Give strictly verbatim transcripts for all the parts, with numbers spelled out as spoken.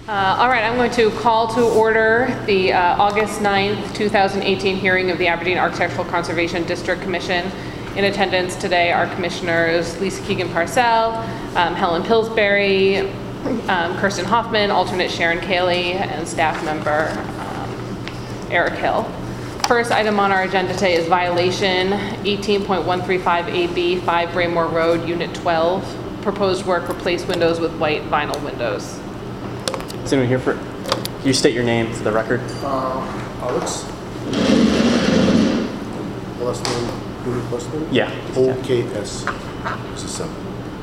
Uh, all right, I'm going to call to order the uh, August ninth, two thousand eighteen hearing of the Aberdeen Architectural Conservation District Commission. In attendance today are Commissioners Lisa Keegan-Parcell, um, Helen Pillsbury, um, Kirsten Hoffman, alternate Sharon Cayley, and staff member um, Eric Hill. First item on our agenda today is violation eighteen point one three five A B, five Braymore Road, Unit twelve. Proposed work, replace windows with white vinyl windows. Is anyone here for, can you state your name for the record? Uh, Alex. Last name, your last name? Yeah. O K S. It's a seven.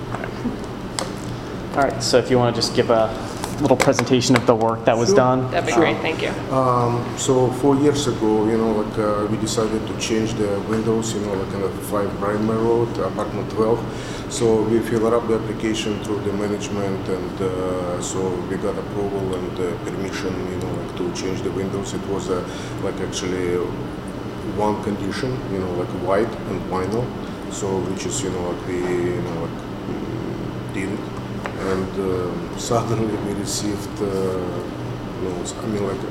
All right, so if you want to just give a little presentation of the work that was Sure. done. That'd be Sure. great, thank you. Um, so four years ago, you know, like uh, we decided to change the windows, you know, like on the five Braymore Road, apartment twelve. So we filled up the application through the management, and uh, so we got approval and uh, permission, you know, like to change the windows. It was uh, like actually one condition, you know, like white and vinyl. So which is, you know, like we, you know, like mm, did it. And uh, suddenly we received, uh, you know, I mean, like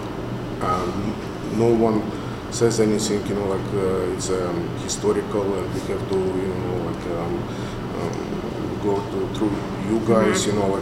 um, no one says anything, you know, like uh, it's um, historical, and we have to, you know, like um, um, go to, through you guys, mm-hmm. you know, like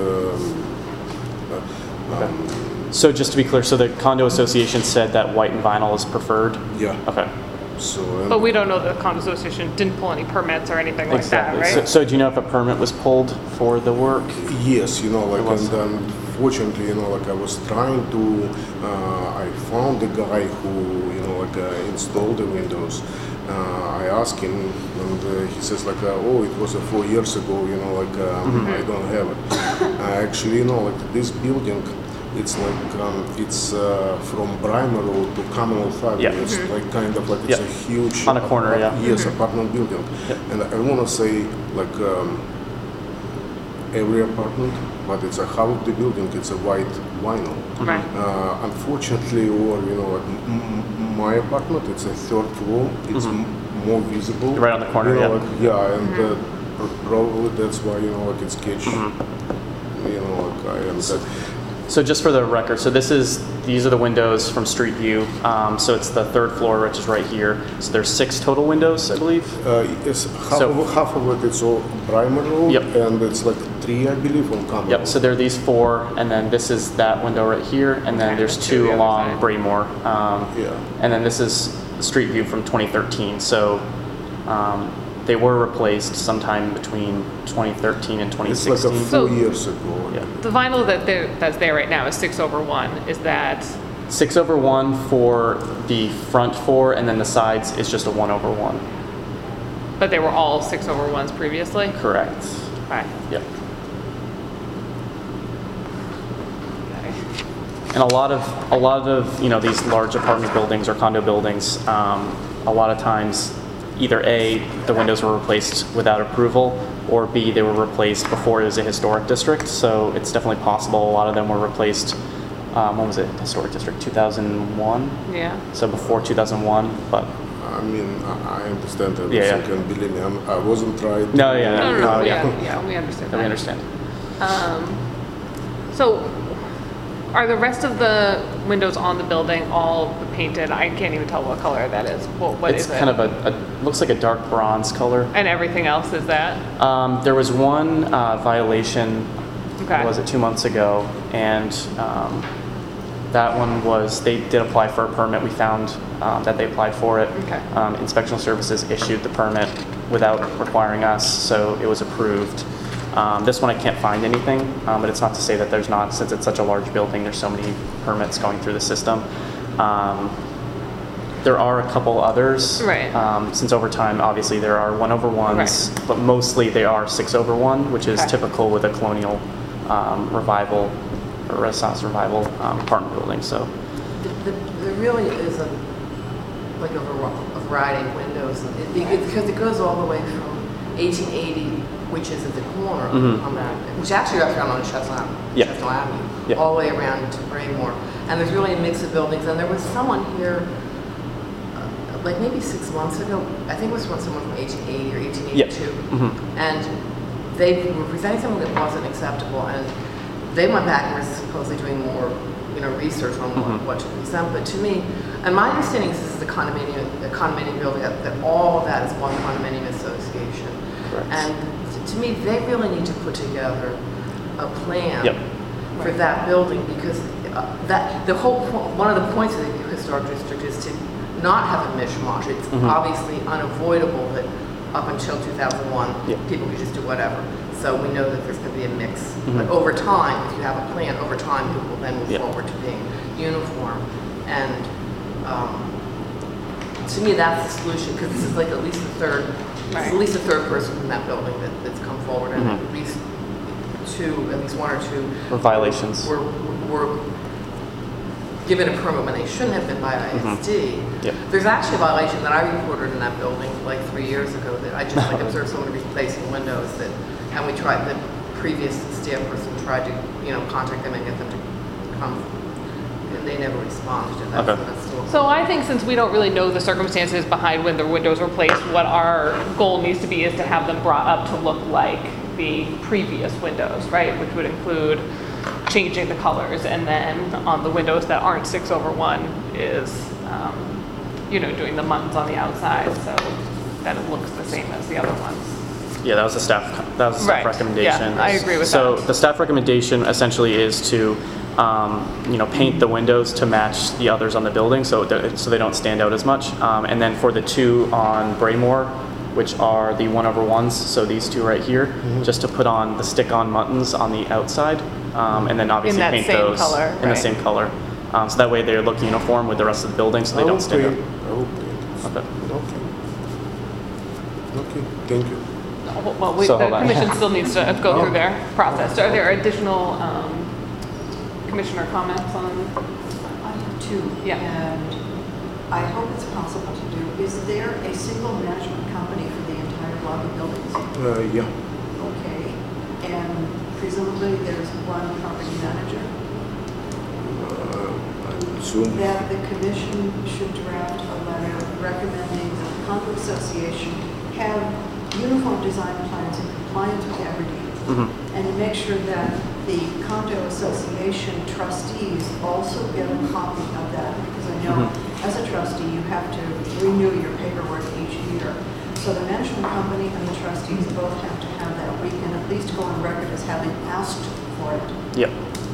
Mm-hmm. and. Uh, uh, um, So just to be clear, so the condo association said that white and vinyl is preferred? Yeah. Okay. So. And But we don't know the condo association didn't pull any permits or anything like Exactly. that, So, right? so do you know if a permit was pulled for the work? Yes, you know, like, It was. and unfortunately, you know, like I was trying to, uh, I found the guy who, you know, like uh, installed the windows. Uh, I asked him, and uh, he says like, uh, oh, it was uh, four years ago, you know, like um, Mm-hmm. I don't have it. uh, actually, you know, like this building, it's like um, it's uh, from Braymore Road to Commonwealth Avenue. Yeah. It's Mm-hmm. like kind of like it's Yeah. a huge On a corner, apart- yeah. Yes, Mm-hmm. apartment building. Yeah. And I want to say like. Um, every apartment, but it's a half of the building, it's a white vinyl. Right. Uh, unfortunately, or you know, like, m- m- my apartment, it's a third floor, it's m- more visible. Right on the corner, you know, yeah. like, yeah, and uh, pr- probably that's why, you know, like it's catch, Mm-hmm. you know, like I am that. So just for the record, so this is, these are the windows from street view. Um, so it's the third floor, which is right here. So there's six total windows, I believe. Uh, yes, half, So- of, half of it it's all Braymore Road, Yep. and it's like three, I believe, on Commonwealth. Yep, so there are these four, and then this is that window right here, and then Okay, there's to two the other along side. Braymore. Um, Yeah. And then this is the street view from twenty thirteen. So um, they were replaced sometime between twenty thirteen and twenty It's like sixteen. a So- four years ago. Yeah. The vinyl that there, that's there right now is six over one. Is that, Six over one for the front four, and then the sides is just a one over one. but they were all six over ones previously? Correct. Okay. Yep. Okay. And a lot of a lot of you know these large apartment buildings or condo buildings, um, a lot of times, either A, the windows were replaced without approval, or B, they were replaced before it was a historic district. So it's definitely possible a lot of them were replaced. Um, when was it? Historic district, two thousand one. Yeah. So before two thousand one, but I mean, I I understand everything, Yeah, yeah. and believe me, I'm, I wasn't trying. No, yeah, No, no, no, Oh, yeah, yeah. yeah, we understand we that. understand. So, are the rest of the windows on the building all painted? I can't even tell what color that is. What, what It's is it? kind of a, a looks like a dark bronze color. And everything else is that? Um, there was one uh, violation, Okay. was it two months ago, and um, that one was, they did apply for a permit. We found um, that they applied for it. Okay. Um, Inspectional Services issued the permit without requiring us, so it was approved. Um, this one I can't find anything, um, but it's not to say that there's not, since it's such a large building, there's so many permits going through the system. Um, There are a couple others. Right. Um, since over time, obviously, there are one over ones, but mostly they are six over one, which is Okay. typical with a colonial um, revival or Renaissance revival um, apartment building. So, The- the- There really is a, like a var- a variety of windows, It- it- because it goes all the way from eighteen eighty, which is at the corner Mhm. on that, which actually wraps around on Chestnut Yeah. Chestnut Avenue, Yeah. all the way around to Braymore. And there's really a mix of buildings, and there was someone here, uh, like maybe six months ago, I think it was when someone from eighteen eighty or eighteen eighty-two, Mhm. and they were presenting something that wasn't acceptable, and they went back and were supposedly doing more, you know, research on what, what to present. But to me, and my understanding is this is a condominium, a condominium building, that, that all of that is one condominium association. Correct. And to, to me, they really need to put together a plan Yep. for that building, because uh, that the whole po- one of the points of the historic district is to not have a mishmash. It's Mhm. obviously unavoidable that up until two thousand one, Yep. people could just do whatever. So we know that there's going to be a mix. Mhm. But over time, if you have a plan, over time, people will then move Yep. forward to being uniform. And um, to me, that's the solution, because this is like at least the third, this Right. is at least the third person in that building that, that's come forward, and Mhm. at least two, at least one or two Or violations. were, were given a permit when they shouldn't have been by I S D. Yep. There's actually a violation that I reported in that building like three years ago, that I just like observed someone replacing windows, that, and we tried, the previous staff person tried to, you know, contact them and get them to come, and they never responded to that. Okay. So that's still- So I think since we don't really know the circumstances behind when the windows were placed, what our goal needs to be is to have them brought up to look like the previous windows, right? Which would include changing the colors, and then on the windows that aren't six over one is, um, you know, doing the muttons on the outside so that it looks the same as the other ones. Yeah, that was the staff, that was the staff Right. recommendation. Yeah, I agree with So that. the staff recommendation essentially is to, um, you know, paint the windows to match the others on the building, so, that- so they don't stand out as much. Um, and then for the two on Braymore, which are the one over ones, so these two right here, just to put on the stick-on muttons on the outside, um, and then obviously that paint same those color, in right. the same color. Um, so that way they look uniform with the rest of the building, so they I will don't stand out. paint- I will paint. Okay. Okay. Okay, thank you. Well, we- So the hold on. commission still needs to go through their process. Are there additional um, commissioner comments on? I have two. Yeah. And I hope it's possible to do. Is there a single management company for the entire block of buildings? Uh, yeah, Okay. And presumably there's one property manager? uh, I would assume. That the commission should draft a letter recommending that the condo association have uniform design plans in compliance with Aberdeen. Mhm. And to make sure that the condo association trustees also get a copy of that, because I know as a trustee, you have to renew your paperwork each year. So the management company and the trustees both have to have that. We can at least go on record as having asked for it. Yep.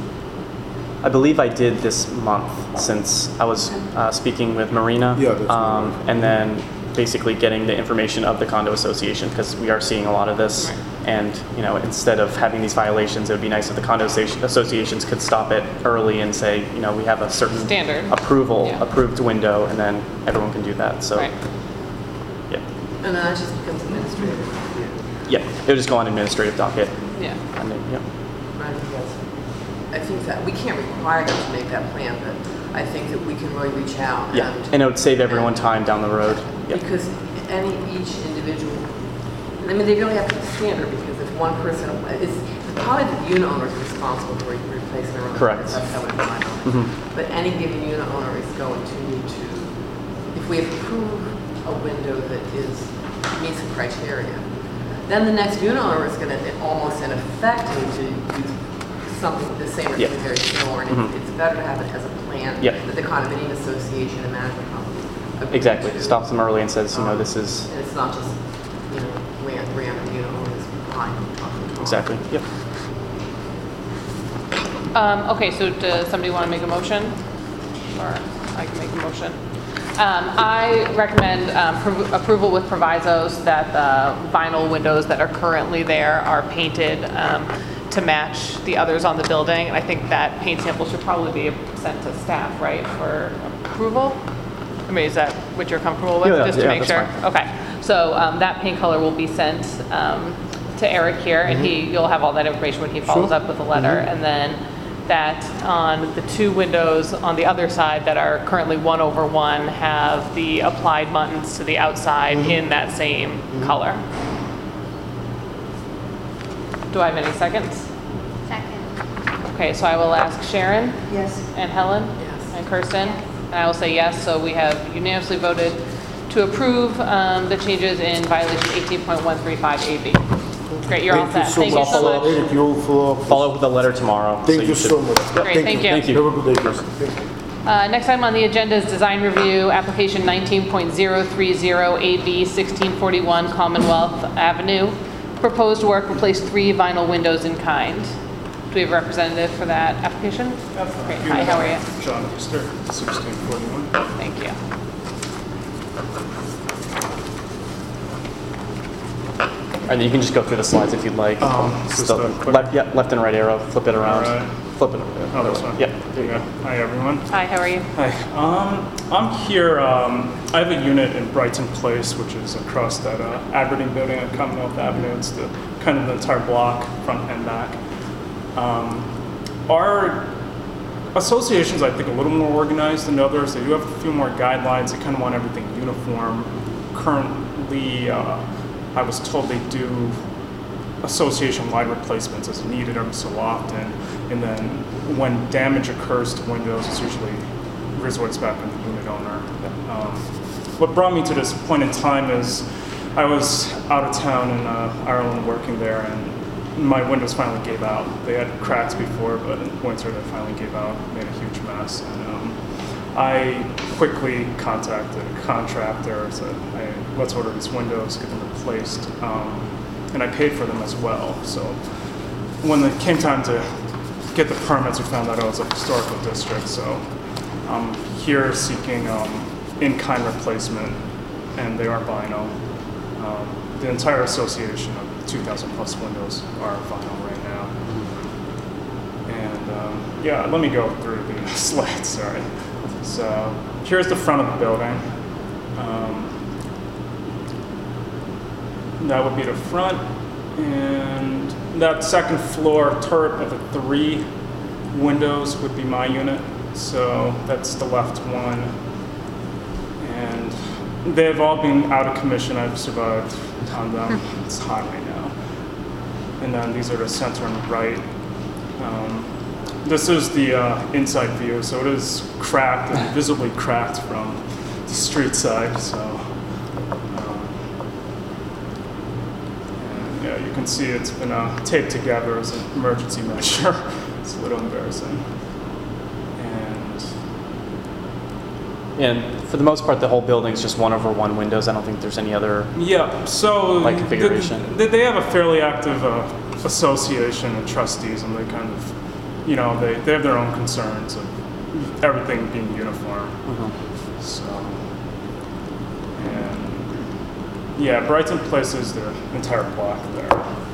I believe I did this month, since I was uh, speaking with Marina. Yeah, that's um, Marina. And then basically getting the information of the condo association, because we are seeing a lot of this. Right. And, you know, instead of having these violations, it would be nice if the condo associ- associations could stop it early and say, you know, we have a certain Standard. approval, Yeah. approved window, and then everyone can do that. So, Right. yeah. And then that just becomes administrative. Yeah, it would just go on administrative docket. Yeah. And then, yeah. I think that's, I think that, we can't require them to make that plan, but I think that we can really reach out. Yeah, and- and it would save everyone time down the road. Yep. Because any, each individual, I mean, they really have to be standard, because if one person, it's probably the unit owner is responsible for replacing their own. Correct. That's how it's done. Mhm. But any given unit owner is going to need to, if we approve a window that is, meets the criteria, then the next unit owner is gonna, almost in effect, need to use something the same or Yeah. something very similar, and Mhm. it's, it's better to have it as a plan Yeah. that the condominium association and management company agree Exactly. to. Stops them early and says, you know, Um, this is, And it's not just, you know, random, random, you know, owners behind. exactly, yep. Um, okay, so does somebody want to make a motion? Or I can make a motion. Um, I recommend um, pro- approval with provisos that the vinyl windows that are currently there are painted um, to match the others on the building. And I think that paint sample should probably be sent to staff, right, for approval? I mean, is that what you're comfortable with? Yeah, yeah, Just to yeah, make that's sure? fine. Okay, so um, that paint color will be sent um, to Eric here, and he, you'll have all that information when he follows Sure. up with a letter. And then that on the two windows on the other side that are currently one over one have the applied muttons to the outside in that same color. Do I have any seconds? Second. Okay, so I will ask Sharon Yes. and Helen Yes. and Kirsten. Yes. And I will say yes, so we have unanimously voted to approve um, the changes in violation eighteen point one three five A B. Great, you're all set. Thank you so much. Thank you for, Follow up with a letter tomorrow. thank so you should- so much. Great, thank you. Thank you. Have a good day, guys. Thank you. Uh, Next item on the agenda is design review, application nineteen point zero three zero A B sixteen forty-one Commonwealth Avenue. Proposed work, replace three vinyl windows in kind. Do we have a representative for that application? Great, hi, how are you? John Easter, sixteen forty-one. Thank you. And you can just go through the slides if you'd like. Um, Just just the a quick- left, yeah, left and right arrow, flip it around. Alright. Flip it. Oh, this one? Yep. Yeah. Hi, everyone. Hi, how are you? Hi. Um, I'm here, um, I have a unit in Brighton Place, which is across that uh, Aberdeen building on Commonwealth Avenue. It's the kind of the entire block, front and back. Um, our association's, I think, a little more organized than others. They do have a few more guidelines. They kind of want everything uniform. Currently, uh, I was told they do association-wide replacements as needed every so often, and then when damage occurs to windows, it's usually resorts back on the unit owner. Um, what brought me to this point in time is I was out of town in uh, Ireland working there, and my windows finally gave out. They had cracks before, but in winter they finally gave out, made a huge mess. And um, I quickly contacted a contractor, said, hey, let's order these windows, get them replaced. Um, and I paid for them as well. So when it came time to get the permits, we found out I was a historical district. So I'm here seeking um, in-kind replacement, and they are vinyl. Um, the entire association of two thousand plus windows are vinyl right now. And um, yeah, let me go through the slides, sorry. So here's the front of the building. Um, That would be the front, and that second floor turret of the three windows would be my unit. So that's the left one. And they've all been out of commission. I've survived on them. It's hot right now. And then these are the center and the right. Um, this is the uh, inside view, so it is cracked and visibly cracked from the street side. So. Yeah, you can see it's been uh, taped together as an emergency measure. It's a little embarrassing. And And for the most part, the whole building's just one over one windows. I don't think there's any other. yeah, so Like configuration. They, they have a fairly active uh, association of trustees, and they kind of, you know, they, they have their own concerns of everything being uniform. Mhm. So, and yeah, Brighton Place is the entire block there.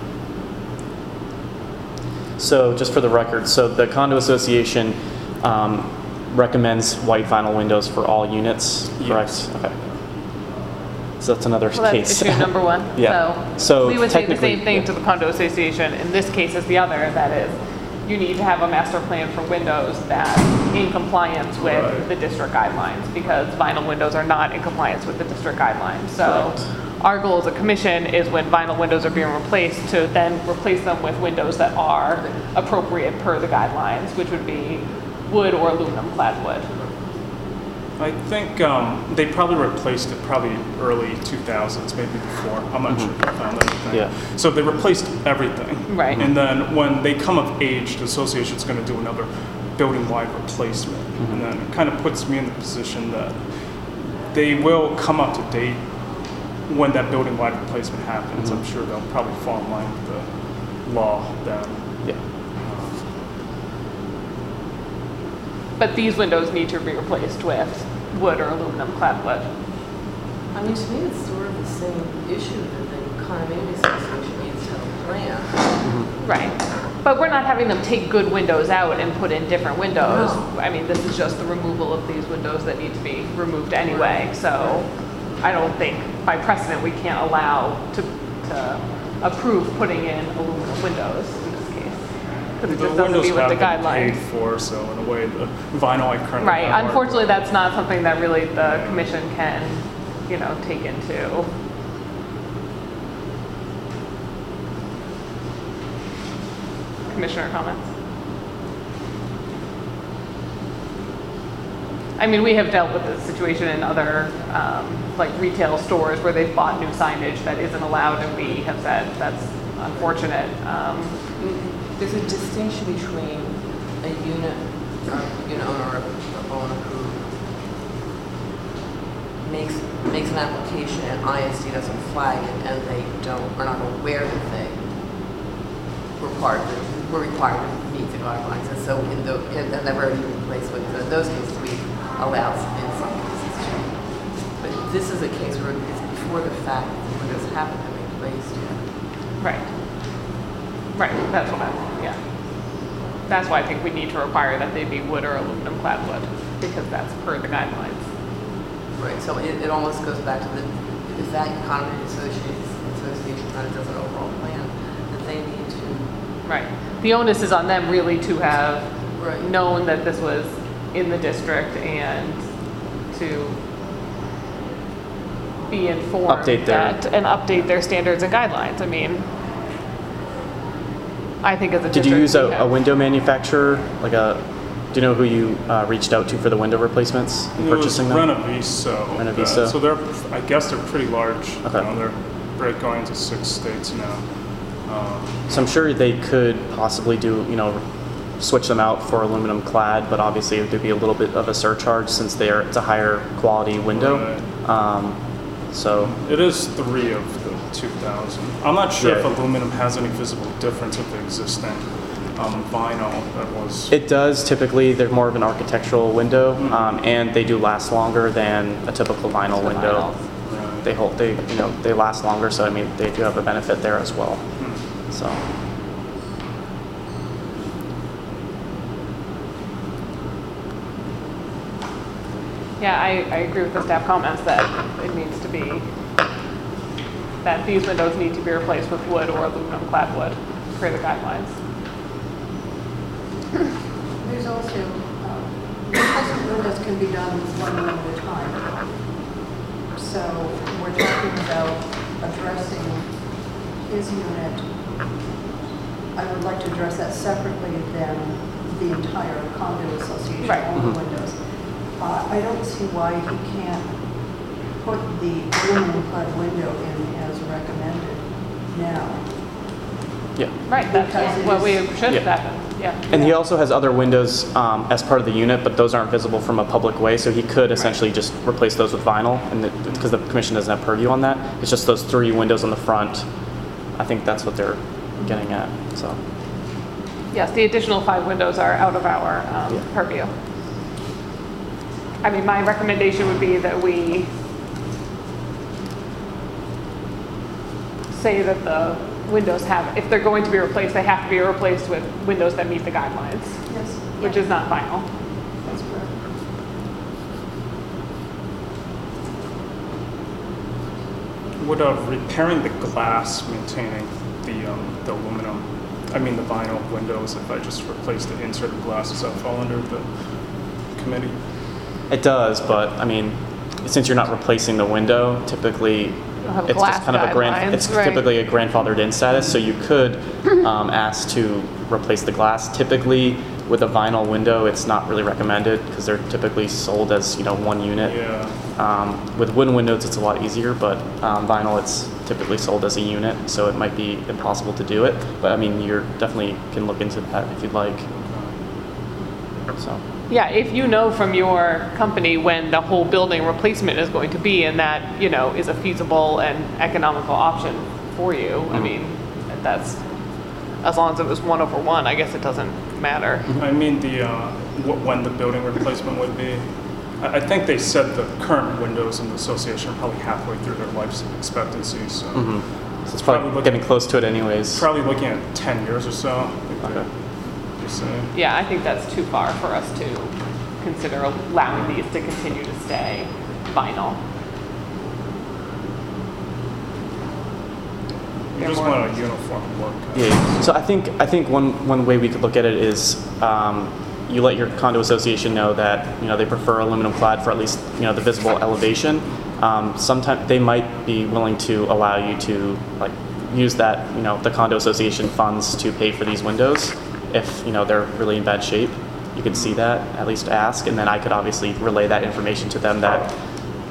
So just for the record, so the condo association um, recommends white vinyl windows for all units, correct? Yes. Okay. So that's another Well, that's case. issue number one. Yeah. So So we would say the technically- same thing yeah. to the condo association in this case as the other, that is, you need to have a master plan for windows that in compliance with Right. the district guidelines, because vinyl windows are not in compliance with the district guidelines. So our goal as a commission is when vinyl windows are being replaced, to then replace them with windows that are appropriate per the guidelines, which would be wood or aluminum clad wood. I think um, they probably replaced it probably early two thousands, maybe before. I'm not sure if I found anything. Yeah. So they replaced everything. Right. And then when they come of age, the association's going to do another building-wide replacement. And then it kind of puts me in the position that they will come up to date when that building-wide replacement happens. I'm sure they'll probably fall in line with the law then. Yeah. But these windows need to be replaced with wood or aluminum clad wood. I mean, to me, it's sort of the same issue that the condominium association needs to have a plan. Right. But we're not having them take good windows out and put in different windows. No. I mean, this is just the removal of these windows that need to be removed anyway. So I don't think by precedent we can't allow to, to approve putting in aluminum windows in this case. Because it The just doesn't windows meet with the have been paid guidelines. for, so in a way, the vinyl I currently Right. have are- Unfortunately, that's not something that really the commission can, you know, take into. Commissioner comments? I mean, we have dealt with this situation in other, um, like retail stores where they've bought new signage that isn't allowed, and we have said that's unfortunate. Um, There's a distinction between a unit, or unit owner or a owner who makes makes an application and I S D doesn't flag it and they don't are not aware that they were required to, were required to meet the guidelines. And so in the in, and they've already been placed with in those cases we allow in some cases too. But this is a case where it's before the fact when this happened that we placed it. right. Right, that's what I, yeah. That's why I think we need to require that they be wood or aluminum clad wood, because that's per the guidelines. Right, so it, it almost goes back to the, if that condominium association, association kind of does an overall plan, that they need to. Right. The onus is on them really to have Right. known that this was in the district and to be informed Update their- that, and update their standards and guidelines. I mean, I think as a Did you district, use we a, a have- window manufacturer, like a, do you know who you uh, reached out to for the window replacements and It was purchasing them? Renoviso. Renoviso. Uh, So they're, I guess they're pretty large. You Okay. know, they're right going to six states now. Um, So I'm sure they could possibly do, you know, switch them out for aluminum clad, but obviously there'd be a little bit of a surcharge since they are, it's a higher quality window. Right. Um, so, It is three of the two thousand. I'm not sure if Yeah. aluminum has any visible difference with the existing um, vinyl that was. it does typically, they're more of an architectural window, Mhm. um, and they do last longer than a typical vinyl The window. vinyls. Right. They hold, they, you know, they last longer, so I mean, they do have a benefit there as well. Hmm. So, Yeah, I, I agree with the staff comments that it needs to be, that these windows need to be replaced with wood or aluminum clad wood per the guidelines. There's also, um, replacement windows can be done one room at a time. So we're talking about addressing his unit. I would like to address that separately than the entire condo association, Right. all the windows. Uh, I don't see why he can't put the aluminum clad window in as recommended now. yeah. Right, that's Because it what we is- should Yeah. have done, yeah. And he also has other windows um, as part of the unit, but those aren't visible from a public way, so he could essentially just replace those with vinyl, and because the commission doesn't have purview on that. It's just those three windows on the front. I think that's what they're getting at. So, Yes, the additional five windows are out of our um, Yeah. purview. I mean, my recommendation would be that we say that the windows have, if they're going to be replaced, they have to be replaced with windows that meet the guidelines, Yes. which is not vinyl. That's correct. Would uh, repairing the glass, maintaining the um, the aluminum, I mean the vinyl windows, if I just replace the insert of glass, does that fall under the committee? it does, but I mean, since you're not replacing the window, typically You'll have it's glass just kind of a grand, guidelines, it's right. typically a grandfathered in status, so you could um, ask to replace the glass. Typically, with a vinyl window, it's not really recommended because they're typically sold as, you know, one unit. Yeah. Um, with wooden windows, it's a lot easier, but um, vinyl, it's typically sold as a unit, so it might be impossible to do it. But I mean, you're definitely can look into that if you'd like. So, Yeah, if you know from your company when the whole building replacement is going to be, and that, you know, is a feasible and economical option for you, I Mhm. mean, that's, as long as it was one over one, I guess it doesn't matter. I mean the uh, wh- when the building replacement would be. I, I think they said the current windows in the association are probably halfway through their life expectancy, so mhm. so it's Probably probably look- getting close to it anyways. probably looking at ten years or so. I think Okay. they're saying. Yeah, I think that's too far for us to consider allowing these to continue to stay vinyl. We They're just more- want a uniform look. Yeah. So I think I think one one way we could look at it is um, you let your condo association know that, you know, they prefer aluminum clad for at least, you know, the visible elevation. Um, sometimes they might be willing to allow you to like use that, you know, the condo association funds to pay for these windows if, you know, they're really in bad shape. You could see that, at least ask, and then I could obviously relay that information to them that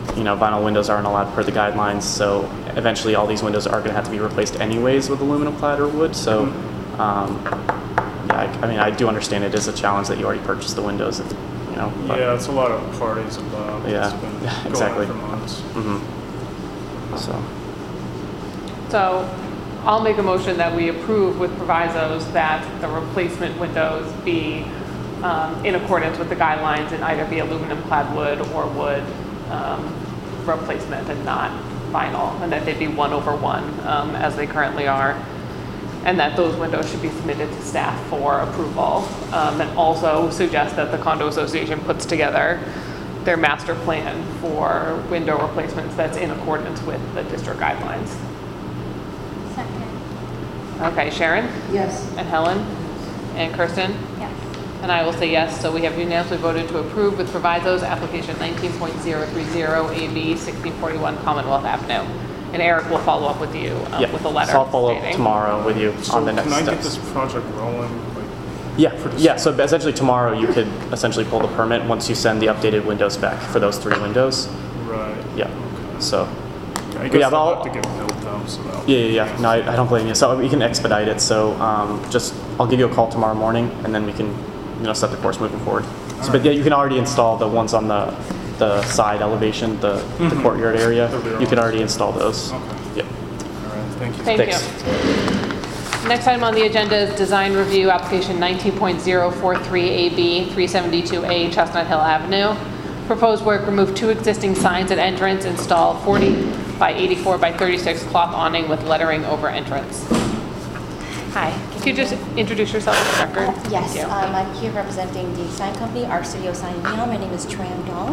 you know, vinyl windows aren't allowed per the guidelines, so eventually all these windows are going to have to be replaced anyways with aluminum clad or wood. So, um, yeah, I, I mean, I do understand it is a challenge that you already purchased the windows, and, you know. But, Yeah, it's a lot of parties involved. Yeah, It's been yeah, going on exactly. for months. mhm. So, So I'll make a motion that we approve with provisos that the replacement windows be um, in accordance with the guidelines and either be aluminum clad wood or wood um, replacement and not vinyl, and that they be one over one um, as they currently are, and that those windows should be submitted to staff for approval. Um, and also suggest that the condo association puts together their master plan for window replacements that's in accordance with the district guidelines. Second. Okay, Sharon Yes. and Helen and Kirsten, Yes. and I will say yes. So we have unanimously voted to approve with provisos application nineteen point zero three zero A B sixteen forty-one Commonwealth Avenue. And Eric will follow up with you um, yeah. with a letter. So I'll follow up stating- tomorrow with you So on the next can I steps. get this project rolling? Like, Yeah, for this- yeah, so essentially tomorrow you could essentially pull the permit once you send the updated window spec for those three windows. right. Yeah, so, I Yeah, guess but I'll I'll- have to get built though, so that'll. yeah, yeah, yeah, no, I, I don't blame you. So we can expedite it, so um, just, I'll give you a call tomorrow morning and then we can, you know, set the course moving forward. So, but yeah, you can already install the ones on the, the side elevation, the, the Mhm. courtyard area. The rear You can one. already install those. Okay. Yep. All right, thank you. Thank Thanks. you. Next item on the agenda is design review application nineteen point zero four three A B three seventy-two A Chestnut Hill Avenue. Proposed work, remove two existing signs at entrance, install forty by eighty-four by thirty-six cloth awning with lettering over entrance. Hi, could you just introduce yourself for the record? Uh, Yes, Thank you. um, I'm here representing the sign company, Art Studio Sign and Neon. My name is Tram Dong.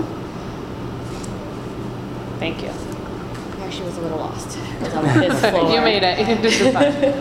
Thank you. I actually was a little lost. I was on the fifth floor. You made it. This is fine.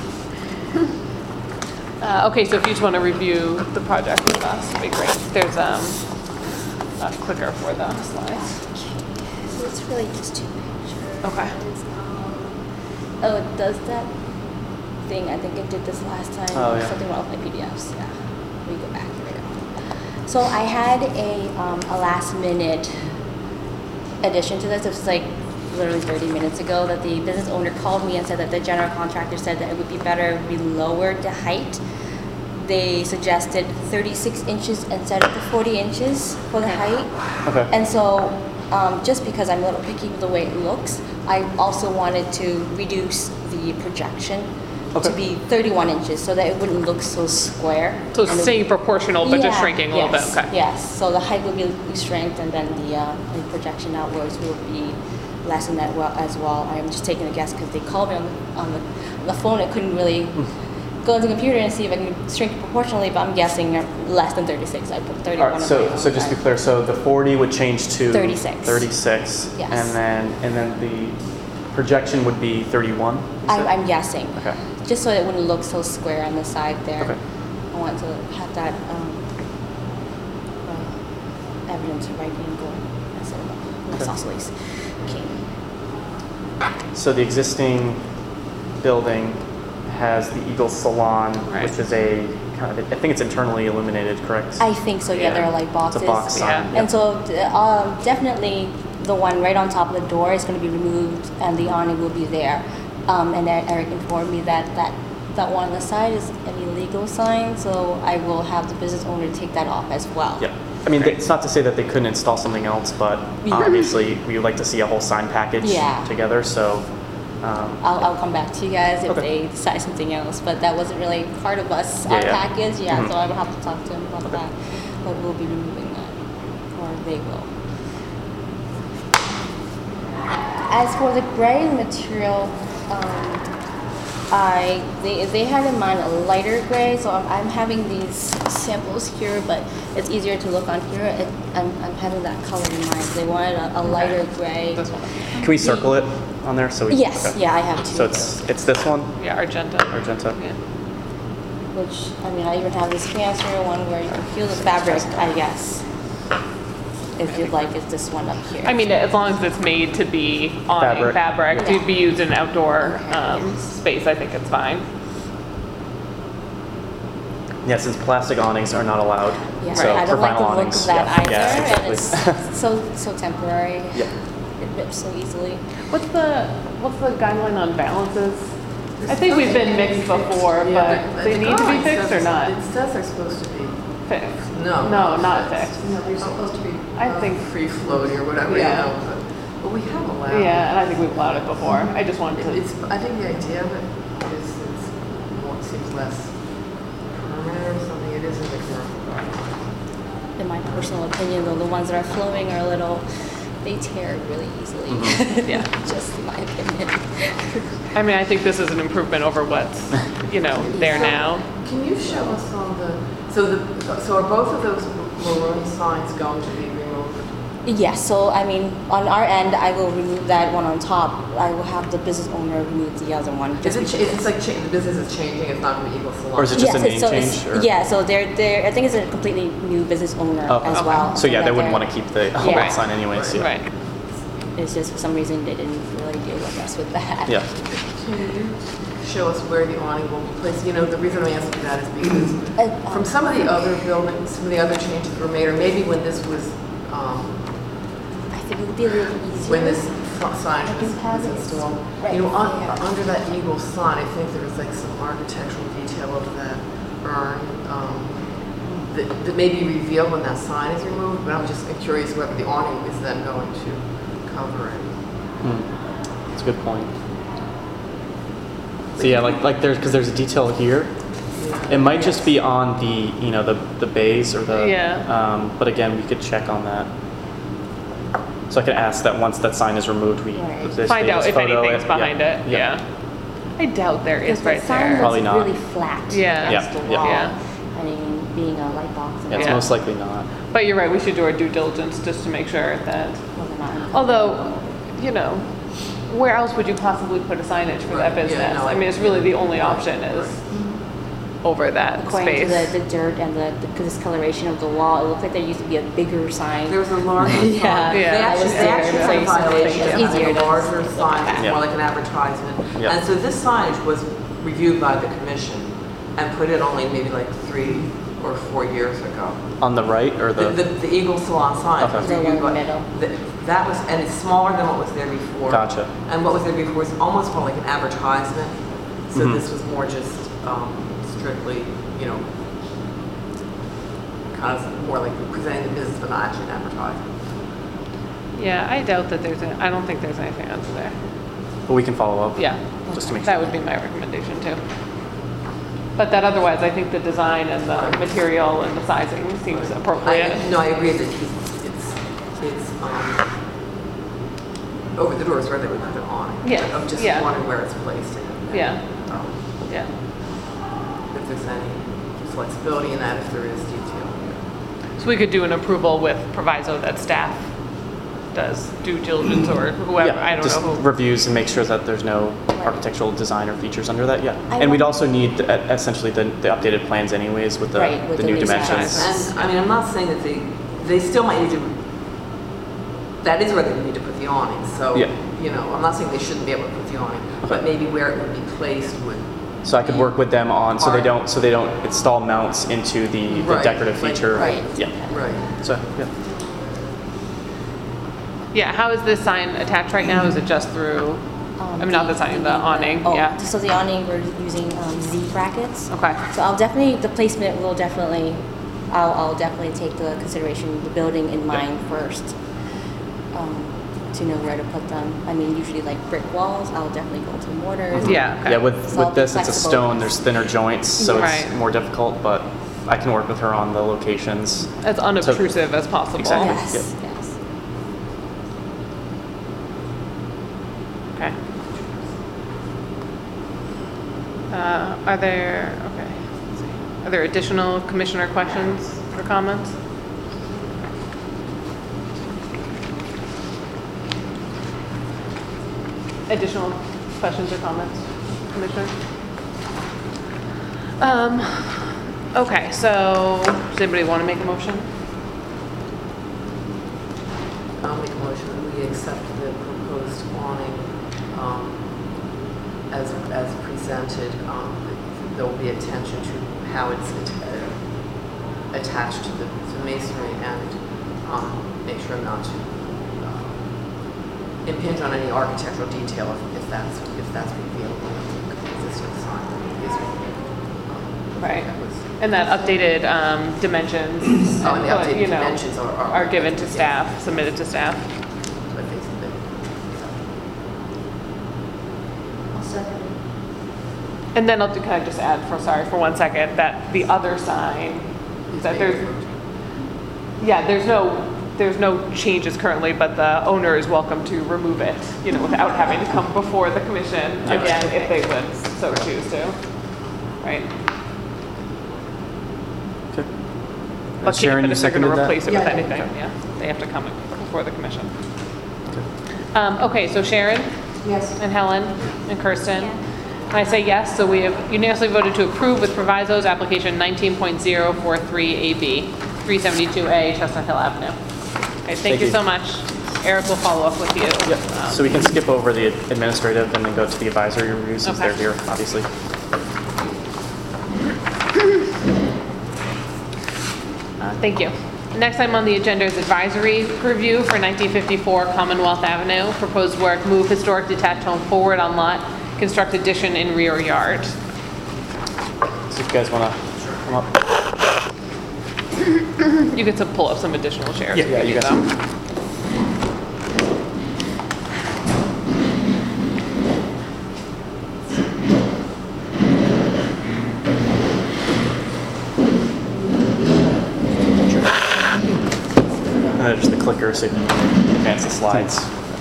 Uh, okay, so if you just want to review the project with us, it'd be great. There's um, a clicker for the slides. So it's really just two pictures. Okay. Um, oh, it does that thing. I think it did this last time. Oh, yeah. Something wrong with my P D Fs. Yeah. Let me go back. Here we go. So I had a, um, a last minute addition to this. It was like literally thirty minutes ago that the business owner called me and said that the general contractor said that it would be better if we lowered the height. They suggested thirty-six inches instead of the forty inches for the height. Okay. And so, um, just because I'm a little picky with the way it looks, I also wanted to reduce the projection Okay. to be thirty-one inches so that it wouldn't look so square. So And it- same proportional, but just Yeah, shrinking a little yes, bit. Okay. Yes, so the height will be shrinked and then the, uh, the projection outwards will be less than that well, as well. I'm just taking a guess because they called me on the, on the, on the phone. I couldn't really go into the computer and see if I can shrink it proportionally, but I'm guessing less than thirty-six. I put All thirty-one. right, on so, my- so just to be clear, so the forty would change to? thirty-six. thirty-six. Yes. And then, and then the projection would be thirty-one? you I'm, said? I'm guessing. Okay. Just so it wouldn't look so square on the side there. Okay. I want to have that um, uh, evidence right angle instead of the Okay. isosceles. Okay. So the existing building has the Eagle Salon, Right. which is a kind of, I think it's internally illuminated, correct? I think so. Yeah, Yeah. there are like boxes. It's a box sign. Yeah. yep. And so d- um, definitely the one right on top of the door is going to be removed and the awning will be there. Um, and then Eric informed me that, that that one on the side is an illegal sign, so I will have the business owner take that off as well. Yeah. I mean, it's not to say that they couldn't install something else, but Yeah. obviously we would like to see a whole sign package Yeah. together, so. um, I'll, I'll come back to you guys if Okay. they decide something else, but that wasn't really part of us, Yeah, our yeah. package, yeah, Mhm. so I will have to talk to him about Okay. that. But we'll be removing that, or they will. As for the gray material, um, I they, they had in mind a lighter gray, so I'm, I'm having these samples here, but it's easier to look on here. It, I'm, I'm having that color in mind. They wanted a, a lighter gray. This one. Can we circle it on there? So we. Yes, okay. yeah, I have two. So of it's, those. it's this one, Yeah, Argenta. Argenta? Yeah. Which, I mean, I even have this fancier one where you can feel the fabric, I guess. If you'd like, it's this one up here. I mean, as long as it's made to be awning Fabric. fabric, Yeah. to be used in outdoor Okay, um, yes. space, I think it's fine. Yeah, since plastic awnings are not allowed. Yeah, So I for don't like vinyl the look awnings, of that yeah, either, yeah, and exactly. it's so so temporary. Yeah. It rips so easily. What's the, what's the guideline on balances? I think we've been mixed before, Yeah, but the- they the need to be guideline fixed or says- not? It says they're supposed to be Fixed. No. No, not fixed. You know, they're supposed to be. I uh, think, free floating or whatever, you Yeah. know, but, but we have allowed. yeah, and I think we've allowed it before. I just wanted It- to, It's, I think the idea of it is, it's, more- seems less permanent or something, it is in the commercial guidelines. In my personal opinion, though, the ones that are flowing are a little, they tear really easily. Yeah. Just my opinion. I mean, I think this is an improvement over what's, you know, there So, now. Can you show us on the, so the, so are both of those maroon signs going to be removed? Yes, so I mean, on our end, I will remove that one on top. I will have the business owner remove the other one. Is just it, because- cha- it's like cha- the business is changing, it's not going to be Eagle Salon? Or is it just a Yes, name it's- so it's- change? Or? Yeah, so they're, they're, I think it's a completely new business owner Okay. as Okay. well. So yeah, they that wouldn't they're- want to keep the Yeah. old sign anyways. Yeah. Right. It's just for some reason they didn't really deal with us with that. Yeah. Can you show us where the awning will be placed? You know, the reason I'm asking that is because Uh, from some of the other buildings, some of the other changes were made, or maybe when this was, um, I think it would be a little easier. when this f- sign I was can have was it installed. right You know, un- there. under that eagle sign, I think there was like some architectural detail of that urn, um, that, that may be revealed when that sign is removed, but I'm just curious whether the awning is then going to cover it. Hmm. That's a good point. So yeah, like like there's because there's a detail here. It might just be on the you know the the bays or the Yeah. Um, but again, we could check on that. So I could ask that once that sign is removed, we Right. they- Find they out just if photo anything's it. behind Yeah. it, yeah. I doubt there is Because right the sign there. looks Probably not. really flat Yeah. against Yeah, the yeah. wall. Yeah. I mean, being a light box and Yeah, it's Yeah. most likely not. But you're right, we should do our due diligence just to make sure that, well, they're not in- although, you know, where else would you possibly put a signage for that Right, yeah, business? no, I I- mean, it's really the only Right, option is right. over that According space. to the, the dirt and the, the discoloration of the wall, it looked like there used to be a bigger sign. There was a larger Yeah. sign. They Yeah. actually, I was they there, actually so had a it's something violation that's of having easier a to larger look sign, it's at. more like an advertisement. Yeah. And so this signage was reviewed by the commission and put in only maybe like three or four years ago. On the right or The, the? the, the Eagle Salon sign Okay. was The reviewed one by. in the middle. the- That was, and it's smaller than what was there before. Gotcha. And what was there before was almost more like an advertisement. So Mhm. this was more just um, strictly, you know, kind of more like presenting the business, but not actually an advertisement. Yeah, I doubt that there's, a- I don't think there's anything under there. But we can follow up. Yeah, Just to make sure. that would be my recommendation too. But that otherwise, I think the design and the material and the sizing seems appropriate. I, no, I agree that he's, it's, it's, um, over the doors where they would put it on. Yeah, I'm just yeah. wondering where it's placed in. Yeah. Um, Yeah. If there's any flexibility in that, if there is detail here. So we could do an approval with proviso that staff does due diligence or whoever, Yeah, I don't just know who. reviews and make sure that there's no architectural design or features under that, yeah. I And we'd want- also need uh, essentially the, the updated plans anyways with the, Right, with the the new new dimensions. sizes. And, I mean, I'm not saying that they, they still might need to, that is where they need to put the awning, so, Yeah. you know, I'm not saying they shouldn't be able to put the awning, but maybe where it would be placed would. So I could work with them on, so they Art. don't, so they don't install mounts into the, the Right, decorative like- feature. Right. Yeah, Right. so, yeah. Yeah, how is this sign attached right now? Is it just through, Um, I mean, not the sign, the awning, oh, yeah. So the awning, we're using um, Z brackets. Okay. So I'll definitely, the placement will definitely, I'll, I'll definitely take the consideration, the building in mind first, um, to know where to put them. I mean, usually like brick walls, I'll definitely go to mortars. Yeah, okay. Yeah, with, So I'll with be this, it's a flexible. stone, there's thinner joints, so it's Right. more difficult, but I can work with her on the locations. As unobtrusive as possible. Exactly. Yes, Yeah. yes. Okay. Uh, Are there, okay, let's see. Are there additional commissioner questions or comments? Additional questions or comments, Commissioner? Um, okay, so does anybody want to make a motion? I'll make a motion that we accept the proposed awning um, as, as presented. Um, There will be attention to how it's uh, attached to the, to the masonry and um, make sure not to uh, impinge on any architectural detail if, if that's if that's revealed in the existing sign. Is, um, Right. that was- And that updated um, dimensions, Oh, and the uh, updated you know, dimensions are- are- are given to yeah. staff, submitted to staff. But they, they, I'll second it. And then I'll, do- can I just add, for, sorry, for one second, that the other sign, that there's, yeah, there's no, there's no changes currently, but the owner is welcome to remove it, you know, without having to come before the commission again, if they would so choose to. Right? Okay. But keep Sharon, it you if they're gonna seconded that? replace it with Yeah. anything, yeah. They have to come before the commission. Um, okay, so Sharon Yes. and Helen and Kirsten. And I say yes, so we have unanimously voted to approve with provisos application nineteen point zero four three A B, three seventy-two A Chestnut Hill Avenue. Okay, thank Thank you you. so much. Eric will follow up with you. Yep. Um, So we can skip over the administrative and then go to the advisory reviews since Okay. they're here, obviously. Uh, Thank you. Next item on the agenda is advisory review for nineteen fifty-four Commonwealth Avenue. Proposed work, move historic detached home forward on lot, construct addition in rear yard. So if you guys want to come up. You could some- pull up some additional chairs. Yeah, if yeah, need you got them. Uh, just the clicker so you can advance the slides.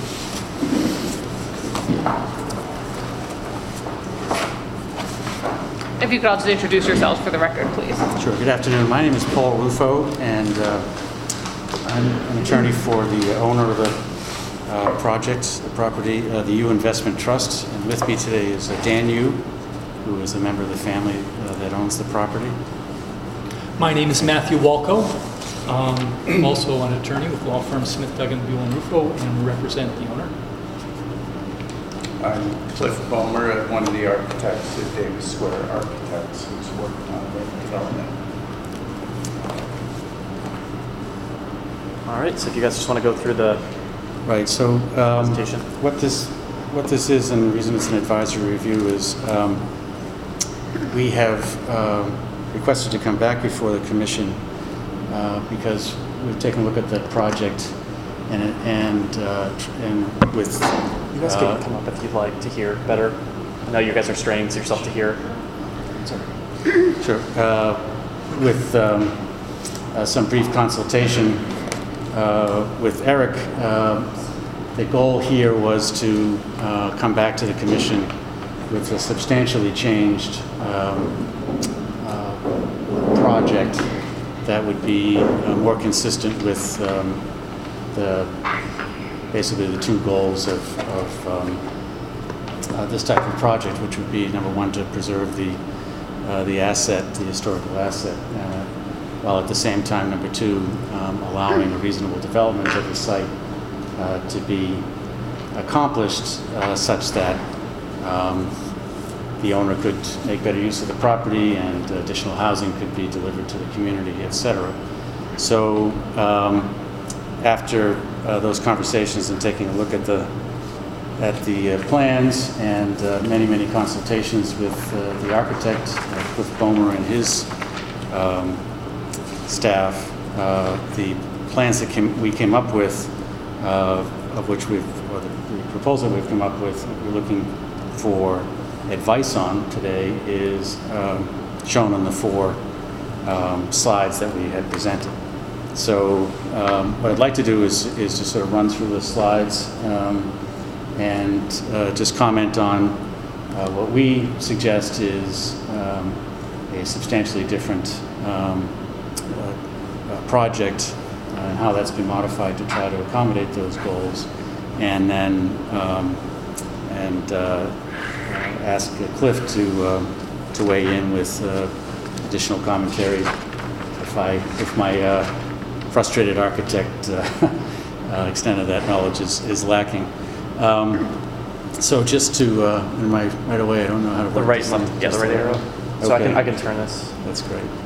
If you could also introduce yourselves for the record, please. Sure. Good afternoon. My name is Paul Rufo, and uh, I'm an attorney for the owner of the uh, project, the property, uh, the U Investment Trust. And with me today is uh, Dan Yu, who is a member of the family uh, that owns the property. My name is Matthew Walco. Um, I'm also an attorney with law firm Smith, Duggan, Buell and Rufo, and represent the owner. I'm Cliff Bomer, one of the architects at Davis Square Architects, who's working on the development. All right, so if you guys just want to go through the Right. So um, Presentation. what this what this is, and the reason it's an advisory review is um, we have um, requested to come back before the commission uh, because we've taken a look at the project and it- and uh, tr- and with You guys uh, can come up if you'd like to hear better. I know you guys are straining yourself to hear. Sorry. Sure. Uh, With um, uh, some brief consultation uh, with Eric, uh, the goal here was to uh, come back to the commission with a substantially changed um, uh, project that would be uh, more consistent with um, the basically the two goals of, of um, uh, this type of project, which would be number one, to preserve the uh, the asset, the historical asset, uh, while at the same time, number two, um, allowing a reasonable development of the site uh, to be accomplished uh, such that um, the owner could make better use of the property and additional housing could be delivered to the community, et cetera. So um, after uh, those conversations and taking a look at the at the uh, plans and uh, many, many consultations with uh, the architect, uh, Cliff Bomer and his um, staff, uh, the plans that came, we came up with, uh, of which we've, or the, the proposal we've come up with, we're looking for advice on today is um, shown on the four um, slides that we had presented. So um, what I'd like to do is, is just sort of run through the slides um, and uh, just comment on uh, what we suggest is um, a substantially different um, uh, uh, project uh, and how that's been modified to try to accommodate those goals, and then um, and uh, ask Cliff to uh, to weigh in with uh, additional commentary if I if my uh, frustrated architect uh, uh, extent of that knowledge is, is lacking. Um, so just to, uh, in my right away, I don't know how to The work right this one, thing. yeah, the Just right the- arrow. So I can Okay. I can turn this. That's great.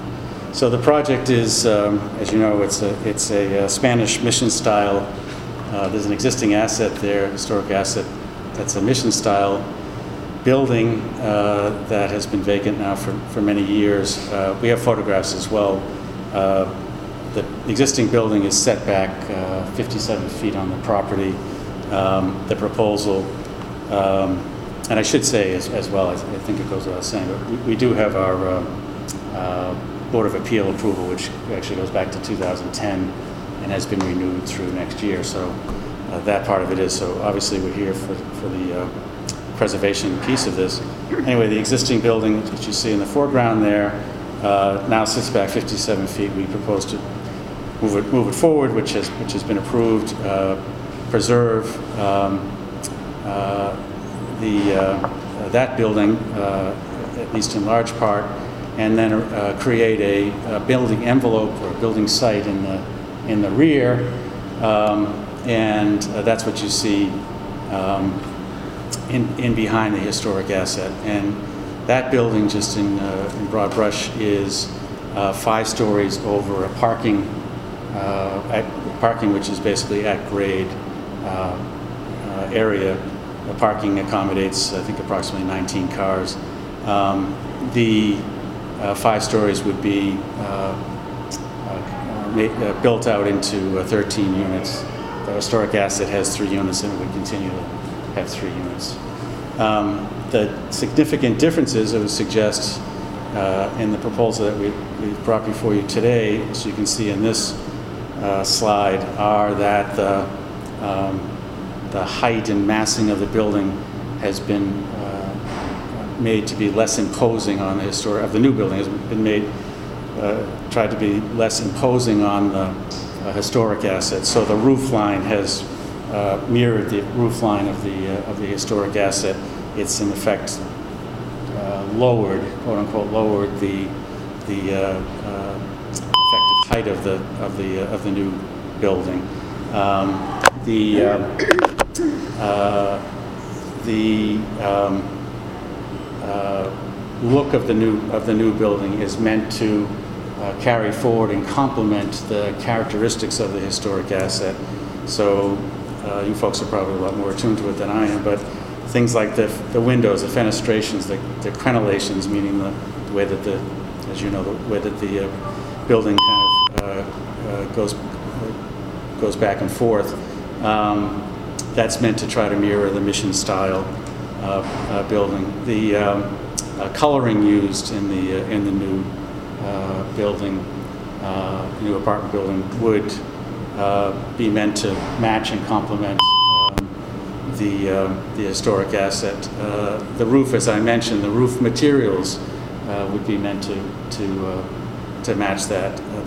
So the project is, um, as you know, it's a, it's a uh, Spanish mission-style. Uh, there's an existing asset there, historic asset, that's a mission-style building uh, that has been vacant now for, for many years. Uh, we have photographs as well. Uh, the existing building is set back uh, fifty-seven feet on the property. Um, the proposal, um, and I should say as, as well, I, I think it goes without saying, but we, we do have our uh, uh, Board of Appeal approval, which actually goes back to two thousand ten and has been renewed through next year. So uh, that part of it is, so obviously we're here for, for the uh, preservation piece of this. Anyway, the existing building that you see in the foreground there uh, now sits back fifty-seven feet. We propose to move it, move it forward, which has, which has been approved, uh, preserve um, uh, the, uh, that building, uh, at least in large part, and then uh, create a, a building envelope or a building site in the, in the rear, um, and uh, that's what you see um, in, in behind the historic asset. And that building, just in, uh, in broad brush, is uh, five stories over a parking, uh, at, parking which is basically at grade uh, uh, area. The parking accommodates, I think, approximately nineteen cars. Um, the uh, five stories would be uh, uh, ma uh, built out into uh, thirteen units. The historic asset has three units and it would continue to have three units. Um, the significant differences, I would suggest, uh, in the proposal that we, we've brought before you today, as you can see in this uh, slide, are that the, um, the height and massing of the building has been uh, made to be less imposing on the historic, of the new building has been made, uh, tried to be less imposing on the uh, historic asset. So the roof line has uh, mirrored the roof line of the, uh, of the historic asset. It's in effect uh, lowered, quote unquote, lowered the, the uh, uh, effective height of the, of the, uh, of the new building. Um, the uh, uh, the um, uh, look of the new of the new building is meant to uh, carry forward and complement the characteristics of the historic asset. So uh, you folks are probably a lot more attuned to it than I am, but things like the the windows, the fenestrations, the, the crenellations, meaning the, the way that the, as you know, the way that the uh, building kind of uh, uh, goes goes back and forth. Um, that's meant to try to mirror the mission style uh, uh, building. The um, uh, coloring used in the uh, in the new uh, building, uh, new apartment building, would uh, be meant to match and complement um, the uh, the historic asset. Uh, the roof, as I mentioned, the roof materials uh, would be meant to to uh, to match that. Uh,